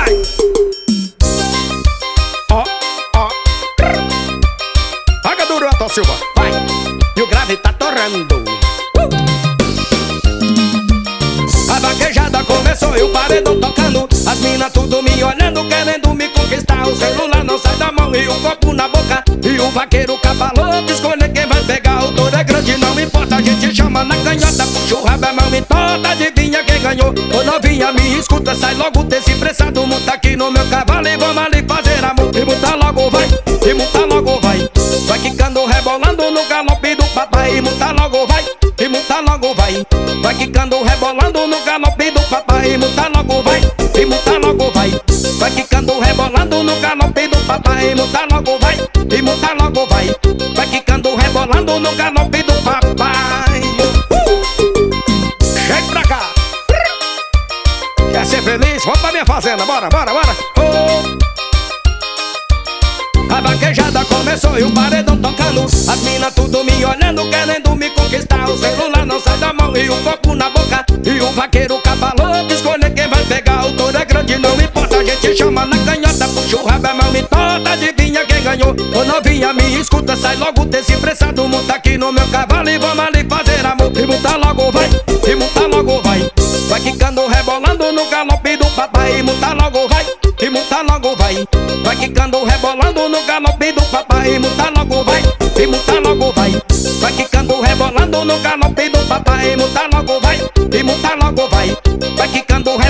vai. Ó, ó. Paga duro, Atom Silva, vai. E o grave tá torrando. A vaquejada começou e o paredão tocando. As minas tudo me olhando, querendo me conquistar. O celular não sai da mão e o copo na boca. E o vaqueiro cabalou de escolher quem vai pegar. O touro é grande, não importa, a gente chama na canhota. Puxa o rabo, a mão me toda, adivinha quem ganhou. Ô novinha, me escuta, sai logo desse pressado. Monta aqui no meu cavalo e vamos ali fazer amor. E monta logo vai, e monta logo vai. Vai quicando, rebolando no galope do papai. E monta logo vai, e monta logo vai. Vai quicando, rebolando no galope do papai. E monta logo vai, e monta logo vai. Vai quicando, rebolando no galope do papai. E monta logo vai, e monta logo vai. Vai quicando, rebolando no galope do papai. Chega pra cá. Quer ser feliz? Vamos pra minha fazenda, bora, bora, bora. Oh. A vaquejada começou e o paredão tocando. As minas tudo me olhando, querendo me conquistar. O celular não sai da mão e o copo na boca. E o vaqueiro cabalou de escolher quem vai pegar. O touro é grande, não importa, a gente chama na canhota. Puxa o rabo, a mão me toda, adivinha quem ganhou. Ô novinha, me escuta, sai logo desse pressado. Monta aqui no meu cavalo e vamos ali fazer amor. E monta logo vai, e monta logo vai. Vai quicando, rebolando no galope do papai. E monta logo vai, e monta logo vai. Vai quicando, rebolando no galope do papai. E monta logo vai, e monta logo vai. Vai quicando, rebolando no galope do papai. E monta logo vai, e monta logo vai. Vai quicando,